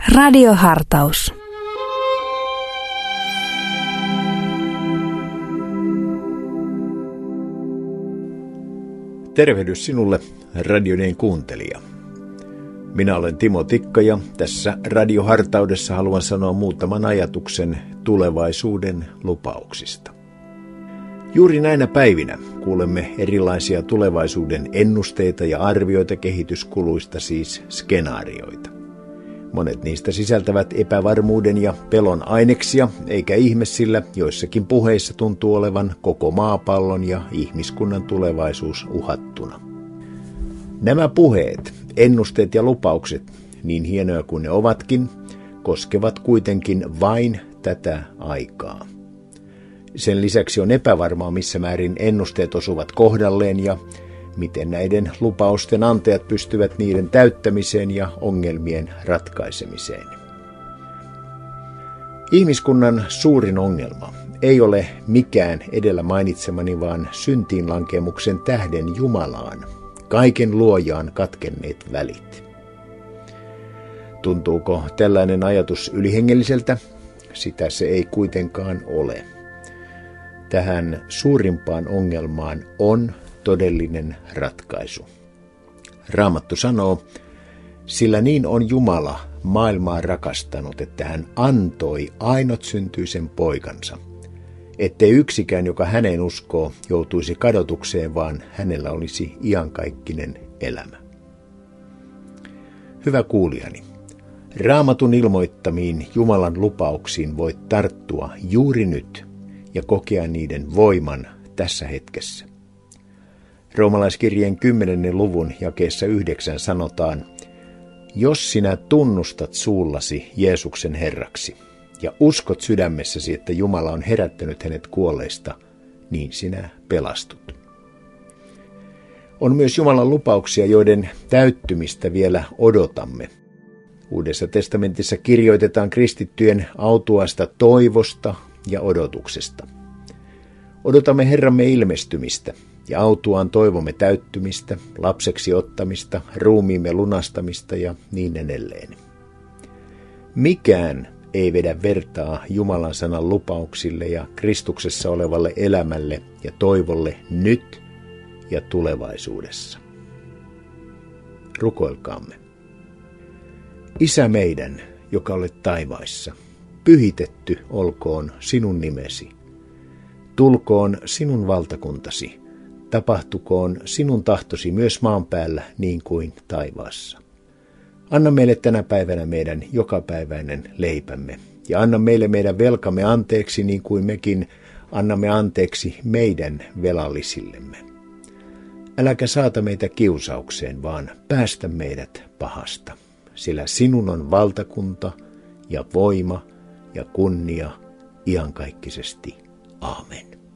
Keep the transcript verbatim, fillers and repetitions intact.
Radiohartaus. Tervehdys sinulle, Radioneen kuuntelija. Minä olen Timo Tikka ja tässä Radiohartaudessa haluan sanoa muutaman ajatuksen tulevaisuuden lupauksista. Juuri näinä päivinä kuulemme erilaisia tulevaisuuden ennusteita ja arvioita kehityskuluista, siis skenaarioita. Monet niistä sisältävät epävarmuuden ja pelon aineksia, eikä ihme, sillä joissakin puheissa tuntuu olevan koko maapallon ja ihmiskunnan tulevaisuus uhattuna. Nämä puheet, ennusteet ja lupaukset, niin hienoja kuin ne ovatkin, koskevat kuitenkin vain tätä aikaa. Sen lisäksi on epävarmaa, missä määrin ennusteet osuvat kohdalleen ja miten näiden lupausten antajat pystyvät niiden täyttämiseen ja ongelmien ratkaisemiseen. Ihmiskunnan suurin ongelma ei ole mikään edellä mainitsemani, vaan syntiinlankemuksen tähden Jumalaan, kaiken luojaan katkenneet välit. Tuntuuko tällainen ajatus ylihengelliseltä? Sitä se ei kuitenkaan ole. Tähän suurimpaan ongelmaan on todellinen ratkaisu. Raamattu sanoo, sillä niin on Jumala maailmaa rakastanut, että hän antoi ainotsyntyisen poikansa, ettei yksikään, joka häneen uskoo, joutuisi kadotukseen, vaan hänellä olisi iankaikkinen elämä. Hyvä kuulijani, Raamatun ilmoittamiin Jumalan lupauksiin voit tarttua juuri nyt ja kokea niiden voiman tässä hetkessä. Roomalaiskirjeen kymmenennen luvun jakeessa yhdeksän sanotaan, jos sinä tunnustat suullasi Jeesuksen Herraksi ja uskot sydämessäsi, että Jumala on herättänyt hänet kuolleista, niin sinä pelastut. On myös Jumalan lupauksia, joiden täyttymistä vielä odotamme. Uudessa testamentissa kirjoitetaan kristittyjen autuasta toivosta ja odotuksesta. Odotamme Herramme ilmestymistä ja autuaan toivomme täyttymistä, lapseksi ottamista, ruumiimme lunastamista ja niin edelleen. Mikään ei vedä vertaa Jumalan sanan lupauksille ja Kristuksessa olevalle elämälle ja toivolle nyt ja tulevaisuudessa. Rukoilkaamme. Isä meidän, joka olet taivaissa, pyhitetty olkoon sinun nimesi. Tulkoon sinun valtakuntasi. Tapahtukoon sinun tahtosi myös maan päällä niin kuin taivaassa. Anna meille tänä päivänä meidän jokapäiväinen leipämme ja anna meille meidän velkamme anteeksi niin kuin mekin annamme anteeksi meidän velallisillemme. Äläkä saata meitä kiusaukseen, vaan päästä meidät pahasta, sillä sinun on valtakunta ja voima ja kunnia iankaikkisesti. Aamen.